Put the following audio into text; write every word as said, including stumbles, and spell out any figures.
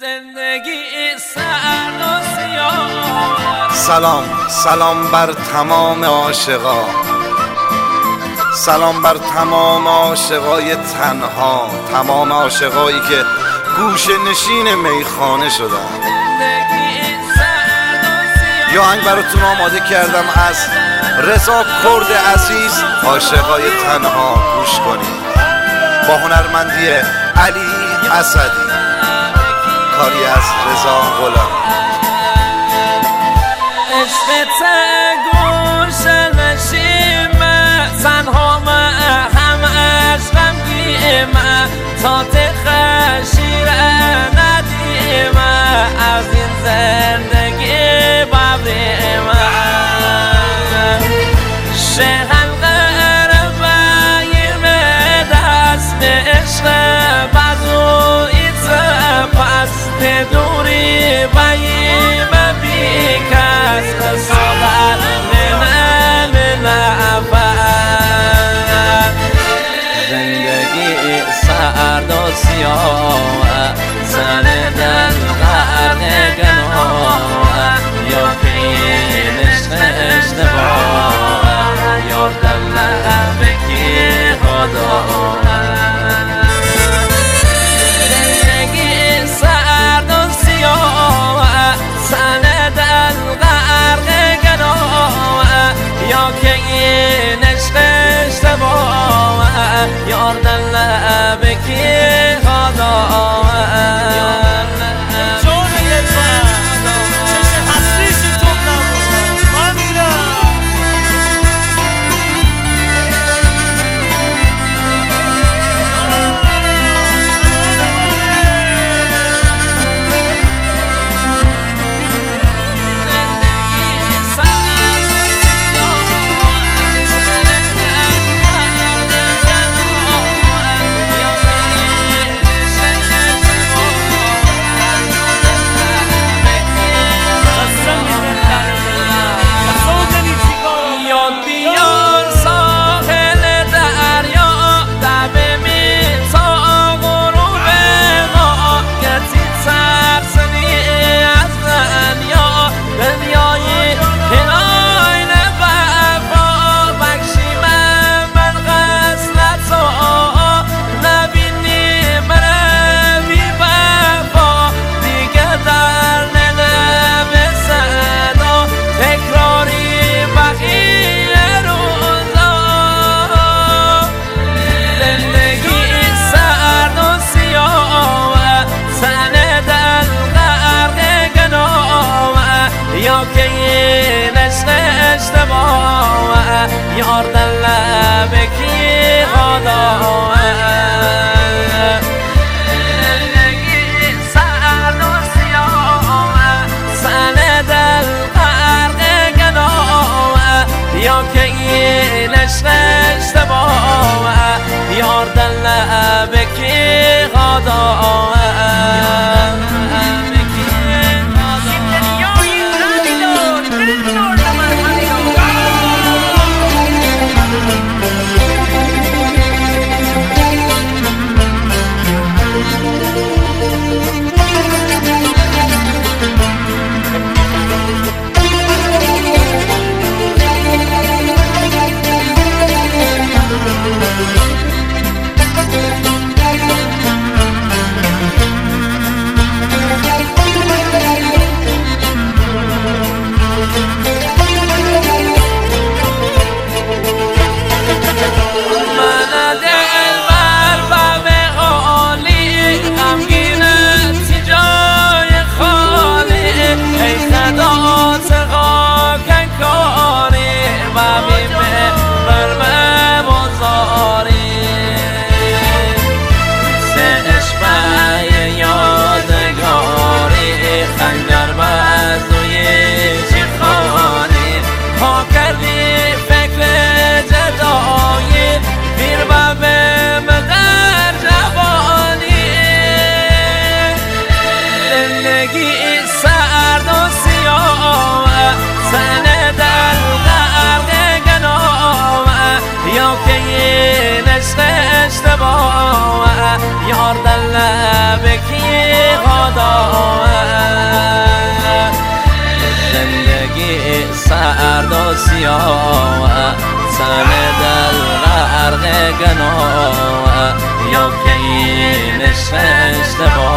سلام سلام بر تمام عاشقا، سلام بر تمام عاشقای تنها، تمام عاشقایی که گوشه نشین میخانه شدن. یا آهنگ براتون آماده کردم از رضا کرد عزیز، عاشقای تنها. گوش کنید با هنرمندی علی اسدی، کاری از رضا غلامی. عشقت گوشه نشیمه، تنها من هم عشقم گیمه، تا تخشیره ندیمه، از این زندگی ببریمه. شهن غربه یرمه دست به عشق بزویت، پس دوری بیمه بیکس صدر من نفر. زندگی سرد و سیاه، سر دل غرق گناه، یا پیلش اشتباه، یا دل بکی خدا. زندگی سرد و سیاه، سر دل غرق گناه، یا که این عشق اشتباه، یار دل بکی خدا. یا که این عشق اشتباه، یار دل بکی خدا. زندگی سرد و سیاه، سر دل غرق گناه، یا که این عشق اشتباه، یار دل بکی خدا. یار دل بکی خدا. گناه یا که این عشق اشتباه